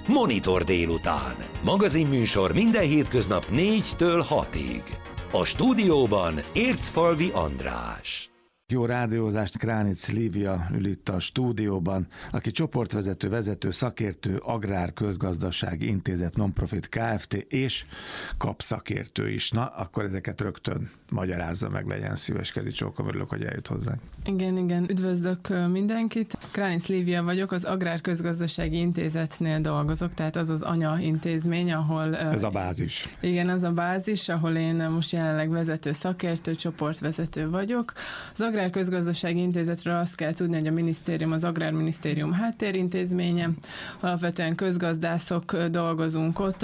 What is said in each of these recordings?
Monitor délután. Magazinműsor minden hétköznap 4-től 6-ig. A stúdióban Ércfalvi András. Jó rádiózást, Kránic Lívia ül itt a stúdióban, aki csoportvezető, szakértő, Agrár Közgazdasági Intézet Nonprofit Kft. És kapszakértő is. Na, akkor ezeket rögtön magyarázza meg, legyen szíves, Kedi Csókom, örülök, hogy eljött hozzánk. Igen, üdvözlök mindenkit. Kránic Lívia vagyok, az Agrár Közgazdasági Intézetnél dolgozok, tehát az az anyaintézmény, ahol... Ez a bázis. Igen, az a bázis, ahol én most jelenleg vezető szakértő, csoportvezető vagyok. Az Agrár Közgazdasági Intézetről azt kell tudni, hogy a minisztérium, az Agrárminisztérium háttérintézménye. Alapvetően közgazdászok dolgozunk ott,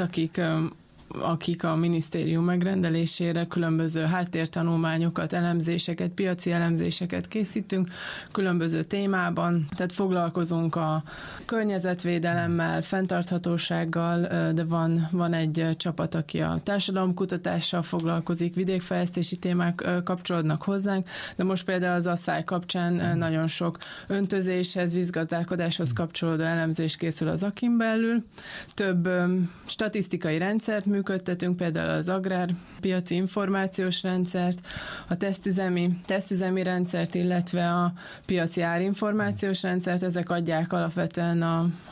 akik a minisztérium megrendelésére különböző háttértanulmányokat, elemzéseket, piaci elemzéseket készítünk, különböző témában, tehát foglalkozunk a környezetvédelemmel, fenntarthatósággal, de van egy csapat, aki a társadalomkutatással foglalkozik, vidékfejlesztési témák kapcsolódnak hozzánk, de most például az asszály kapcsán nagyon sok öntözéshez, vízgazdálkodáshoz kapcsolódó elemzés készül az AKI-n belül. Több statisztikai rendszert működtetünk, például az agrárpiaci információs rendszert, a tesztüzemi rendszert, illetve a piaci árinformációs rendszert. Ezek adják alapvetően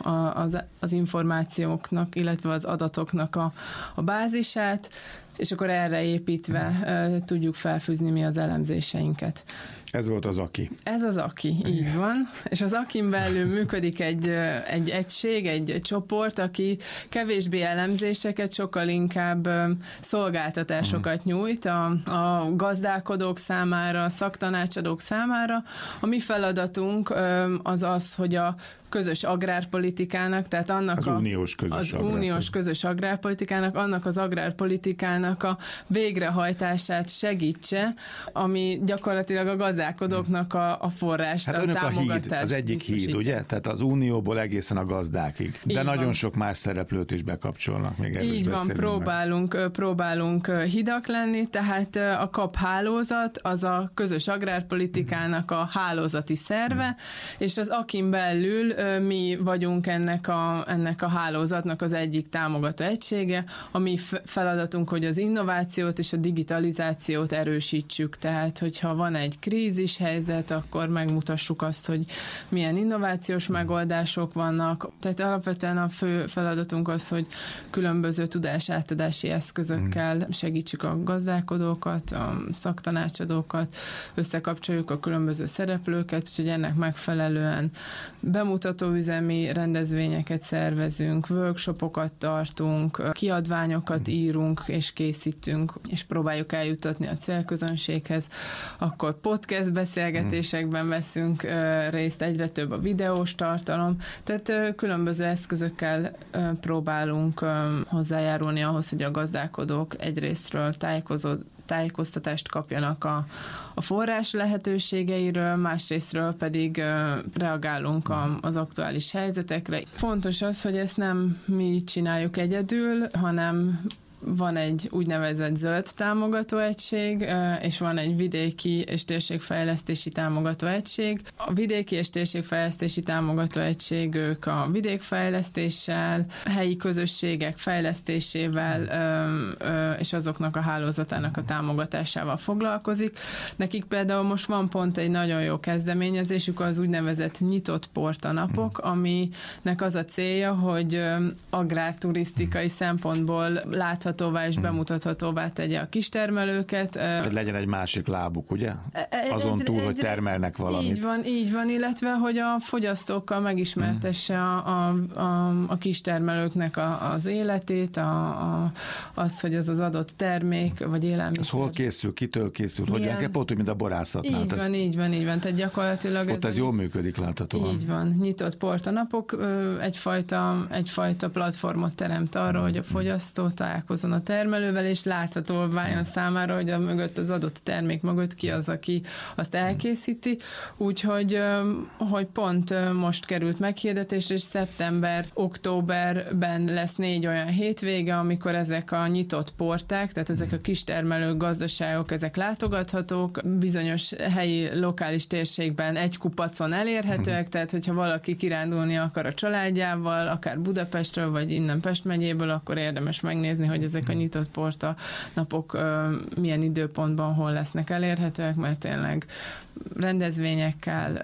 az információknak, illetve az adatoknak a bázisát, és akkor erre építve tudjuk felfűzni mi az elemzéseinket. Ez volt az AKI. Ez az AKI, így van. És az AKI-n belül működik egy egység, egy csoport, aki kevésbé elemzéseket, sokkal inkább szolgáltatásokat nyújt a gazdálkodók számára, a szaktanácsadók számára. A mi feladatunk az, hogy a közös agrárpolitikának, tehát annak az uniós közös agrárpolitikának, annak az agrárpolitikának a végrehajtását segítse, ami gyakorlatilag a gazdálkodóknak a forrást, a támogatást. A híd, az egyik híd, ugye? Tehát az unióból egészen a gazdákig. De így nagyon van. Sok más szereplőt is bekapcsolnak, még erről így van, próbálunk hidak lenni, tehát a KAP hálózat az a közös agrárpolitikának a hálózati szerve, és az AKI-n belül mi vagyunk ennek a hálózatnak az egyik támogató egysége. A mi feladatunk, hogy az innovációt és a digitalizációt erősítsük. Tehát, hogyha van egy krízis helyzet, akkor megmutassuk azt, hogy milyen innovációs megoldások vannak. Tehát alapvetően a fő feladatunk az, hogy különböző tudásátadási eszközökkel segítsük a gazdálkodókat, a szaktanácsadókat, összekapcsoljuk a különböző szereplőket, úgyhogy ennek megfelelően bemutatóüzemi rendezvényeket szervezünk, workshopokat tartunk, kiadványokat írunk és készítünk, és próbáljuk eljutatni a célközönséghez. Akkor podcast beszélgetésekben veszünk részt, egyre több a videós tartalom, tehát különböző eszközökkel próbálunk hozzájárulni ahhoz, hogy a gazdálkodók egyrésztről tájékoztatást kapjanak a forrás lehetőségeiről, másrésztről pedig reagálunk az aktuális helyzetekre. Fontos az, hogy ezt nem mi csináljuk egyedül, hanem van egy úgynevezett zöld támogatóegység, és van egy vidéki és térségfejlesztési támogatóegység. A vidéki és térségfejlesztési támogatóegység, ők a vidékfejlesztéssel, helyi közösségek fejlesztésével és azoknak a hálózatának a támogatásával foglalkozik. Nekik például most van pont egy nagyon jó kezdeményezésük, az úgynevezett nyitott portanapok, aminek az a célja, hogy agrárturisztikai szempontból láthatóvá és bemutathatóvá tegye a kistermelőket. Hogy legyen egy másik lábuk, ugye? Azon túl, hogy termelnek valamit. Így van, illetve, hogy a fogyasztókkal megismertesse a kistermelőknek az életét, az, hogy az adott termék, vagy élelmiszer. Ez hol készül, kitől készül, hogyan kell, pont úgy, mint a borászatnál. Így van, tehát gyakorlatilag ott ez jól működik, láthatóan. Így van, nyitott portanapok egyfajta platformot teremt arra, hogy a fogyasztó találkozik foglalkozzon a termelővel, és látható váljon számára, hogy a mögött, az adott termék mögött ki az, aki azt elkészíti. Úgyhogy hogy pont most került meghirdetésre, és szeptember-októberben lesz 4 olyan hétvége, amikor ezek a nyitott porták, tehát ezek a kistermelő gazdaságok, ezek látogathatók, bizonyos helyi, lokális térségben egy kupacon elérhetőek, tehát hogyha valaki kirándulni akar a családjával, akár Budapestről, vagy innen Pest megyéből, akkor érdemes megnézni, hogy ezek a nyitott porta napok milyen időpontban hol lesznek elérhetőek, mert tényleg rendezvényekkel,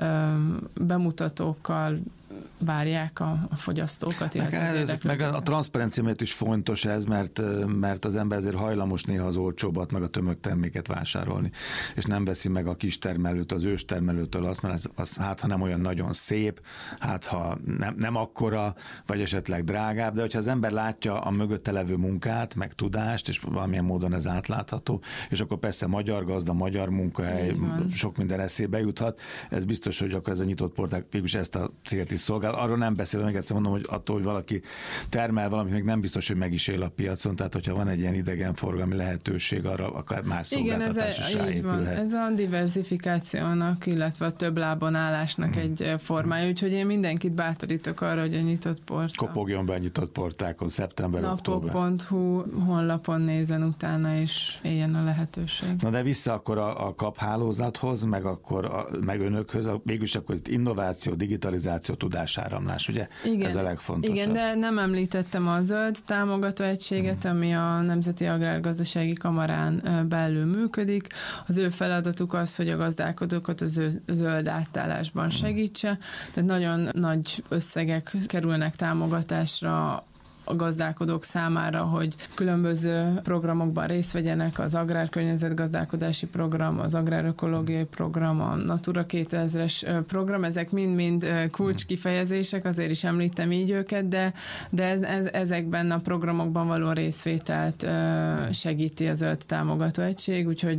bemutatókkal várják a fogyasztókat. Meg a transzparencia miatt is fontos ez, mert az ember azért hajlamos néha az olcsóbbat, meg a tömegterméket vásárolni, és nem veszi meg a kistermelőt, az őstermelőtől azt, mert az hát ha nem olyan nagyon szép, hát ha nem akkora, vagy esetleg drágább, de hogyha az ember látja a mögötte levő munkát, meg tudást, és valamilyen módon ez átlátható, és akkor persze magyar gazda, magyar munkahely, sok minden eszébe juthat, ez biztos, hogy akkor ez a nyitott porták végülis ezt a célt is szolgál. Arról nem beszélve, meg egyszer mondom, hogy attól, hogy valaki termel valamit, még nem biztos, hogy meg is él a piacon, tehát hogyha van egy ilyen idegenforgalmi lehetőség, arra akár más szolgáltatás is ráépülhet. Ez a diversifikációnak, illetve a több lábon állásnak egy formája, úgyhogy én mindenkit bátorítok arra, hogy a nyitott porta. Kopogjon be a nyitott portákon, szeptember-október. Napok.hu honlapon nézen utána, és éljen a lehetőség. Na de vissza akkor a KAP hálózathoz, meg önökhöz, végülis akkor itt innováció, digitalizáció, tudásáramlás, ugye? Igen, ez a legfontosabb. Igen, de nem említettem a zöld támogató egységet, ami a Nemzeti Agrárgazdasági Kamarán belül működik. Az ő feladatuk az, hogy a gazdálkodókat az zöld átállásban segítse, tehát nagyon nagy összegek kerülnek támogatásra a gazdálkodók számára, hogy különböző programokban részt vegyenek, az agrárkörnyezetgazdálkodási program, az agrárökológiai program, a Natura 2000-es program, ezek mind-mind kulcskifejezések, azért is említem így őket, de ezekben a programokban való részvételt segíti a zöld támogató egység, úgyhogy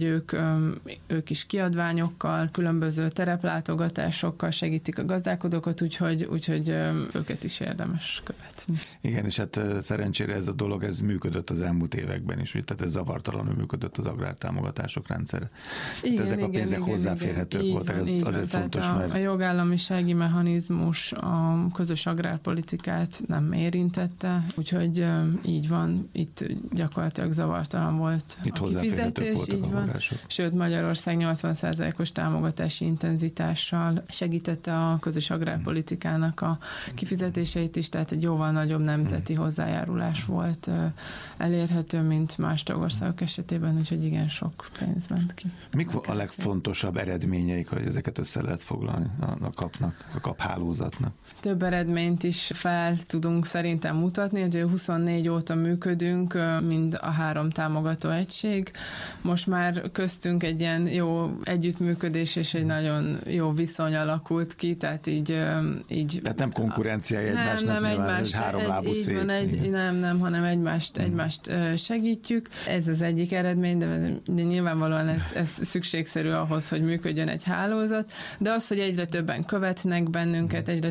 ők is kiadványokkal, különböző tereplátogatásokkal segítik a gazdálkodókat, úgyhogy őket is érdemes követni. Igen, és hát szerencsére ez a dolog, ez működött az elmúlt években is, tehát ez zavartalanul működött az agrártámogatások rendszere. Igen, ezek a pénzek hozzáférhetők voltak, ez azért fontos, mert... A jogállamisági mechanizmus a közös agrárpolitikát nem érintette, úgyhogy így van, itt gyakorlatilag zavartalan volt itt a kifizetés, így van. Sőt, Magyarország 80%-os támogatási intenzitással segítette a közös agrárpolitikának a kifizetéseit is, tehát egy jóval nagyobb nemzeti hozzájárulás volt elérhető, mint más tagországok esetében, úgyhogy igen, sok pénz ment ki. Mik a legfontosabb eredményeik, hogy ezeket össze lehet foglalni a kapnak, a kap hálózatnak? Több eredményt is fel tudunk szerintem mutatni, hogy 24 óta működünk, mind a 3 támogató egység. Most már köztünk egy ilyen jó együttműködés és egy nagyon jó viszony alakult ki, tehát így tehát nem konkurencia egymásnak, egy háromlábú szék. Nem, hanem egymást segítjük. Ez az egyik eredmény, de nyilvánvalóan ez szükségszerű ahhoz, hogy működjön egy hálózat, de az, hogy egyre többen követnek bennünket, egyre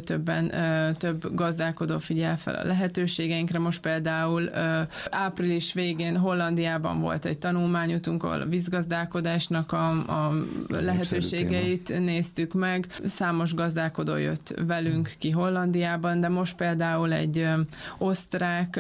több gazdálkodó figyel fel a lehetőségeinkre. Most például április végén Hollandiában volt egy tanulmányutunk, ahol a vízgazdálkodásnak a lehetőségeit néztük meg. Számos gazdálkodó jött velünk ki Hollandiában, de most például egy osztrák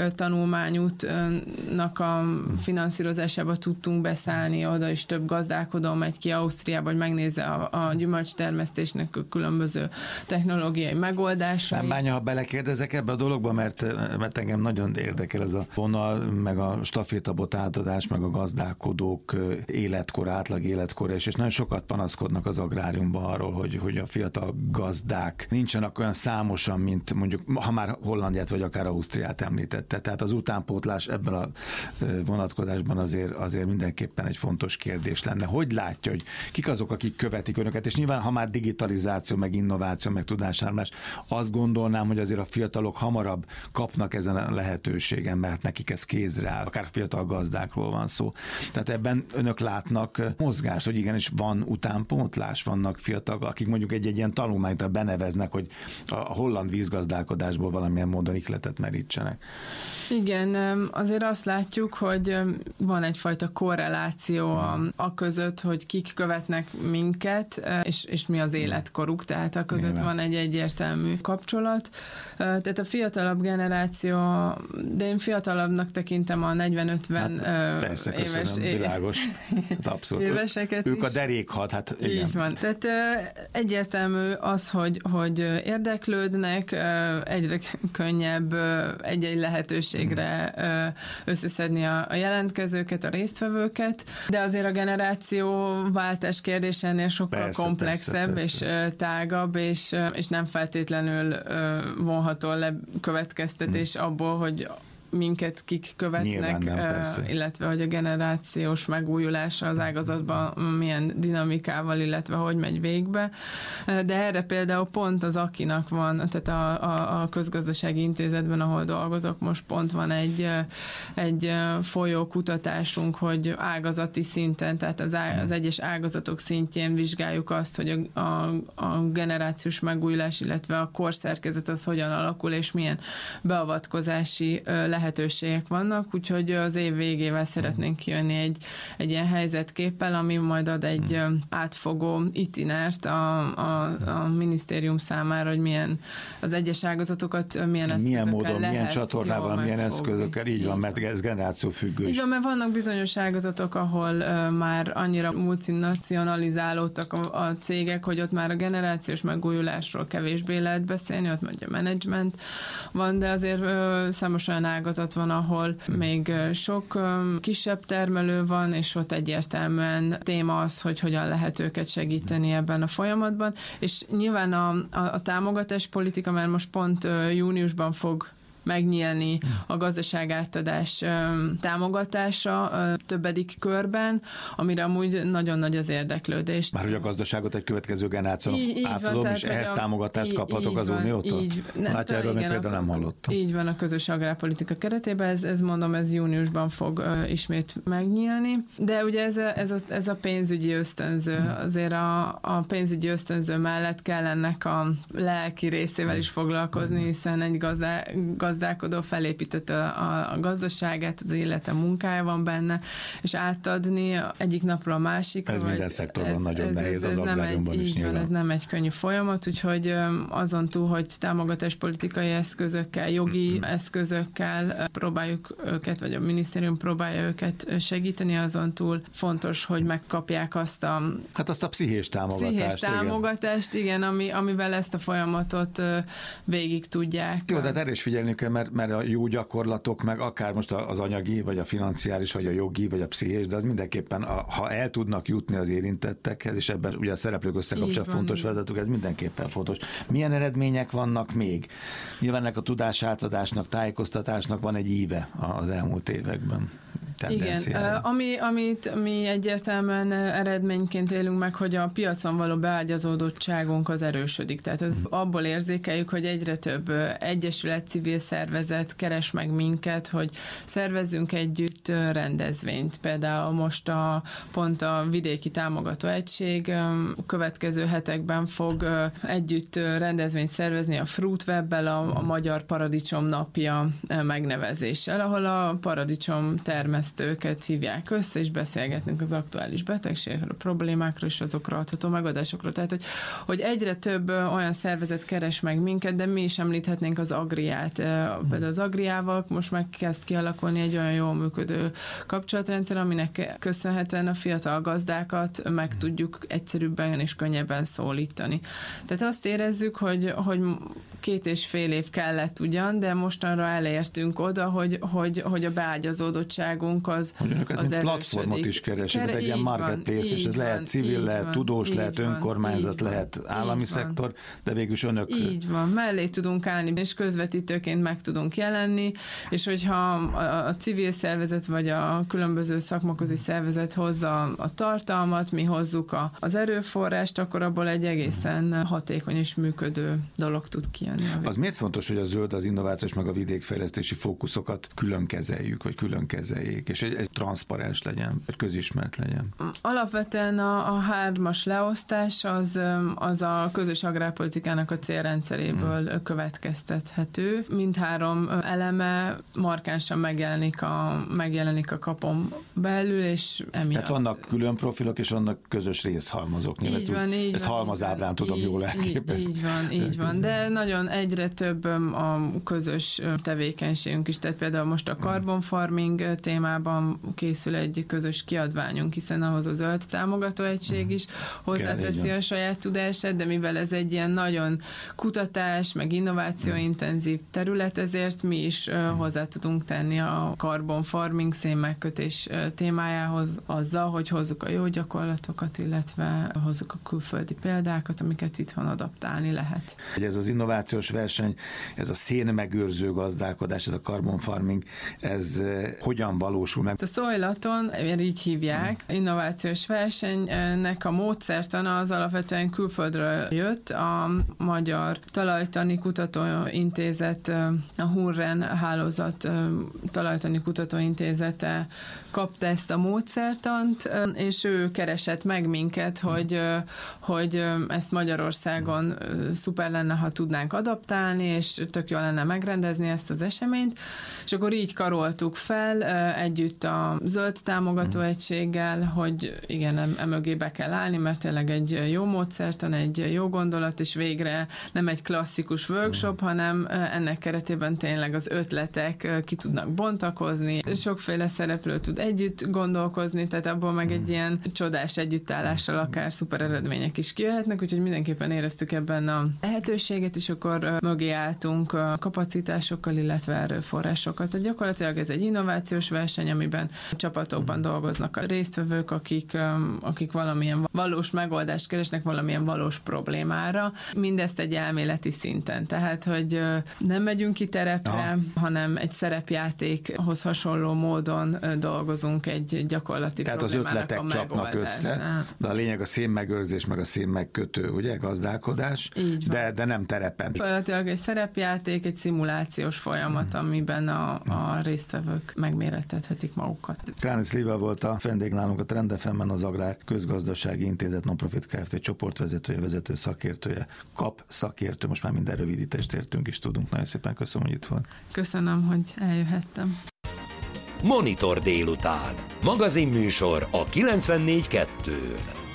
tanulmányútnak a finanszírozásába tudtunk beszállni, oda is több gazdálkodó megy ki Ausztriába, hogy megnézze a gyümölcstermesztésnek a különböző technológiai megoldásait. Nem bánja, ha belekérdezek ebbe a dologba, mert engem nagyon érdekel ez a vonal, meg a stafétabot átadás, meg a gazdálkodók életkora, átlag életkora, és nagyon sokat panaszkodnak az agráriumban arról, hogy a fiatal gazdák nincsenek olyan számosan, mint mondjuk, ha már Hollandiát vagy akár Ausztriát említette. Tehát az utánpótlás ebben a vonatkozásban azért mindenképpen egy fontos kérdés lenne. Hogy látja, hogy kik azok, akik követik önöket, és nyilván, ha már digitalizáció, meg innováció, meg tudásármás, azt gondolnám, hogy azért a fiatalok hamarabb kapnak ezen a lehetőségen, mert nekik ez kézre áll, akár fiatal gazdákról van szó. Tehát ebben önök látnak mozgást, hogy igenis van utánpótlás, vannak fiatalok, akik mondjuk egy ilyen tanulmányt beneveznek, hogy a holland vízgazdálkodásból valamilyen módon ihletet merítsenek. segítenek. Igen, azért azt látjuk, hogy van egyfajta korreláció a között, hogy kik követnek minket, és mi az életkoruk, tehát a között van egy egyértelmű kapcsolat. Tehát a fiatalabb generáció, de én fiatalabbnak tekintem a 40-50 persze, éves világos. Hát abszolút. Éveseket ők is. A derékhad, hát igen. Így van. Tehát egyértelmű az, hogy érdeklődnek, egyre könnyebb egy-egy lehetőségre összeszedni a jelentkezőket, a résztvevőket, de azért a generációváltás kérdése ennél sokkal komplexebb persze. És tágabb, és nem feltétlenül vonható le következtetés abból, hogy minket kik követnek, illetve hogy a generációs megújulása az ágazatban milyen dinamikával, illetve hogy megy végbe. De erre például pont az Akinak van, tehát a Közgazdasági Intézetben, ahol dolgozok, most pont van egy folyó kutatásunk, hogy ágazati szinten, tehát az egyes ágazatok szintjén vizsgáljuk azt, hogy a generációs megújulás, illetve a korszerkezet az hogyan alakul, és milyen beavatkozási lehetőségek vannak, úgyhogy az év végével szeretnénk kijönni egy ilyen helyzetképpel, ami majd ad egy átfogó itinert a minisztérium számára, hogy milyen az egyes ágazatokat, milyen eszközökkel módon, lehet milyen csatornával, milyen eszközökkel, így van, mert ez generációfüggő. Így van, mert vannak bizonyos ágazatok, ahol már annyira multinacionalizálódtak a cégek, hogy ott már a generációs megújulásról kevésbé lehet beszélni, ott mondja menedzsment van, de azért számos olyan ágazat van, ahol még sok kisebb termelő van, és ott egyértelműen téma az, hogy hogyan lehet őket segíteni ebben a folyamatban, és nyilván a támogatáspolitika, mert most pont júniusban fog megnyílni a gazdaságátadás támogatása többedik körben, amire amúgy nagyon nagy az érdeklődés. Már hogy a gazdaságot egy következő generációnak átadom, és ehhez támogatást kaphatok az Uniótól? Hát erről még például nem hallottam. Így van, a közös agrárpolitika keretében, ez júniusban fog ismét megnyílni, de ugye ez a pénzügyi ösztönző, azért a pénzügyi ösztönző mellett kell ennek a lelki részével is foglalkozni, hiszen egy gazdálkodó felépítette a gazdaságát, az élete, munkája van benne, és átadni egyik napról a másikra. Ez minden szektorban nagyon nehéz, az agráriumban is nyilván. Ez nem egy könnyű folyamat, úgyhogy azon túl, hogy támogatáspolitikai eszközökkel, jogi eszközökkel próbáljuk őket, vagy a minisztérium próbálja őket segíteni, azon túl fontos, hogy megkapják azt a pszichés támogatást. Igen, amivel ezt a folyamatot végig tudják. Jó, de erre is figyelni kell, mert a jó gyakorlatok, meg akár most az anyagi, vagy a financiális, vagy a jogi, vagy a pszichés, de az mindenképpen, ha el tudnak jutni az érintettekhez, és ebben ugye a szereplők összekapcsolat fontos feladatuk, ez mindenképpen fontos. Milyen eredmények vannak még? Nyilván ennek a tudásátadásnak, tájékoztatásnak van egy íve az elmúlt években. Igen, amit mi egyértelműen eredményként élünk meg, hogy a piacon való beágyazódottságunk az erősödik. Tehát ez abból érzékeljük, hogy egyre több egyesület, civil szervezet keres meg minket, hogy szervezzünk együtt rendezvényt. Például most pont a Vidéki Támogató Egység következő hetekben fog együtt rendezvényt szervezni a Fruitweb-bel, a Magyar Paradicsom Napja megnevezéssel, ahol a paradicsom termesztőket hívják össze, és beszélgetünk az aktuális betegségekről, problémákról, és azokra adható megoldásokról. Tehát, hogy egyre több olyan szervezet keres meg minket, de mi is említhetnénk az Agriát. Például az Agriával most meg kezd kialakulni egy olyan jól működő kapcsolatrendszer, aminek köszönhetően a fiatal gazdákat meg tudjuk egyszerűbben és könnyebben szólítani. Tehát azt érezzük, hogy 2,5 év kellett ugyan, de mostanra elértünk oda, hogy a beágyazódottságunk az erősödik. Platformot is keresünk, egy ilyen marketplace, és ez lehet civil, lehet tudós, lehet önkormányzat, lehet állami szektor, de végülis önök... Így van, mellé tudunk állni, és közvetítőként meg tudunk jelenni, és hogyha a civil szervezet, vagy a különböző szakmaközi szervezet hozza a tartalmat, mi hozzuk az erőforrást, akkor abból egy egészen hatékony és működő dolog tud kijönni. Az miért fontos, hogy a zöld, az innovációs meg a vidékfejlesztési fókuszokat külön kezeljük, vagy külön kezeljék? működik, és ez transzparens legyen, vagy közismert legyen? Alapvetően a 3-as leosztás az a közös agrárpolitikának a célrendszeréből következtethető. Mindhárom eleme markánsan megjelenik a kapon belül, és emiatt. Tehát vannak külön profilok, és vannak közös részhalmazok. Így van. Ez halmazábrán tudom jól elképeszteni. Így van, de nagyon egyre több a közös tevékenységünk is, tehát például most a carbon farming témában készül egy közös kiadványunk, hiszen ahhoz a zöld támogatóegység is hozzáteszi a saját tudását, de mivel ez egy ilyen nagyon kutatás, meg innovációintenzív terület, ezért mi is hozzá tudunk tenni a carbon farming szénmegkötés témájához azzal, hogy hozzuk a jó gyakorlatokat, illetve hozzuk a külföldi példákat, amiket itthon adaptálni lehet. Ez az innovációs verseny, ez a szénmegőrző gazdálkodás, ez a carbon farming, ez hogyan valósul meg? A Soil-athon, így hívják, innovációs versenynek a módszertana az alapvetően külföldről jött. A Magyar Talajtani Kutatóintézet, a Hunren hálózat Talajtani Kutatóintézete kapta ezt a módszertant, és ő keresett meg minket, hogy ezt Magyarországon szuper lenne, ha tudnánk adaptálni, és tök jó lenne megrendezni ezt az eseményt, és akkor így karoltuk fel együtt a zöld támogatóegységgel, hogy igen, emögé be kell állni, mert tényleg egy jó módszertan, egy jó gondolat, és végre nem egy klasszikus workshop, hanem ennek keretében tényleg az ötletek ki tudnak bontakozni, sokféle szereplő tud együtt gondolkozni, tehát abból meg egy ilyen csodás együttállással akár szuper eredmények is kijöhetnek, úgyhogy mindenképpen éreztük ebben a lehetőséget, és akkor mögé álltunk kapacitásokkal, illetve erőforrásokkal. Tehát gyakorlatilag ez egy innovációs verseny, amiben csapatokban dolgoznak a résztvevők, akik valamilyen valós megoldást keresnek valamilyen valós problémára. Mindezt egy elméleti szinten. Tehát, hogy nem megyünk ki terepre, hanem egy szerepjátékhoz hasonló módon dolgozunk egy gyakorlati tehát problémának az ötletek csapnak össze, de a lényeg a szénmegőrzés, meg a szénmegkötő, ugye, gazdálkodás, de nem terepen. Gyakorlatilag egy szerepjáték, egy szimulációs folyamat, amiben a résztvevők megmérettethetik magukat. Kránic Lívia volt a vendég nálunk a Trend FM-ben, az Agrár Közgazdasági Intézet Nonprofit Kft. Csoportvezetője, vezető szakértője, KAP szakértő, most már minden rövidítést értünk is tudunk. Nagyon szépen köszönöm, hogy itt volt. Köszönöm, hogy eljöhettem. Monitor délután. Magazinműsor a 94.2-n.